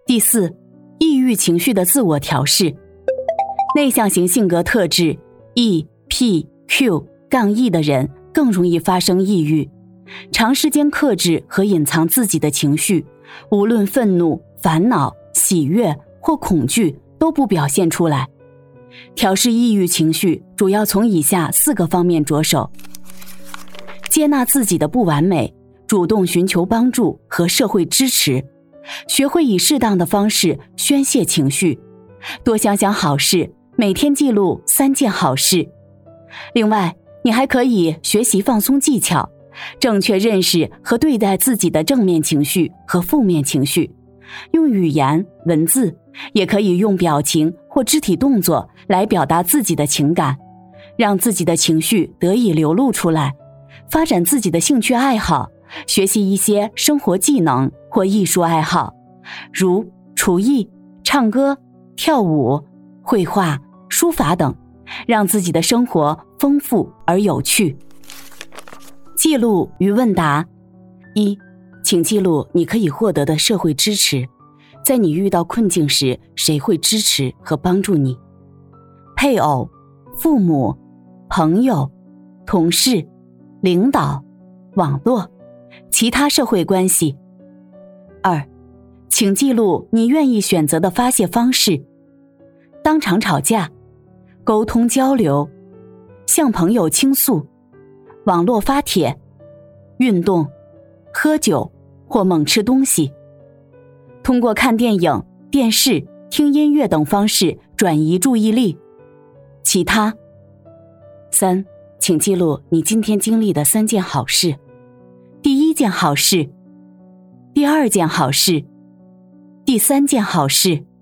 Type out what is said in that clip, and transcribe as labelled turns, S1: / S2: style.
S1: 第四，抑郁情绪的自我调试。内向型性格特质 EPQ-E 的人更容易发生抑郁，长时间克制和隐藏自己的情绪，无论愤怒、烦恼、喜悦或恐惧都不表现出来。调试抑郁情绪主要从以下4个方面着手：接纳自己的不完美，主动寻求帮助和社会支持，学会以适当的方式宣泄情绪，多想想好事，每天记录3件好事。另外，你还可以学习放松技巧，正确认识和对待自己的正面情绪和负面情绪，用语言、文字，也可以用表情或肢体动作来表达自己的情感，让自己的情绪得以流露出来，发展自己的兴趣爱好，学习一些生活技能或艺术爱好，如厨艺、唱歌、跳舞、绘画、书法等，让自己的生活丰富而有趣。记录与问答。1，请记录你可以获得的社会支持，在你遇到困境时，谁会支持和帮助你？配偶、父母、朋友、同事、领导、网络、其他社会关系。2，请记录你愿意选择的发泄方式：当场吵架、沟通交流、向朋友倾诉、网络发帖、运动、喝酒或猛吃东西。通过看电影、电视、听音乐等方式转移注意力。其他。3，请记录你今天经历的3件好事：第1件好事，第2件好事，第3件好事。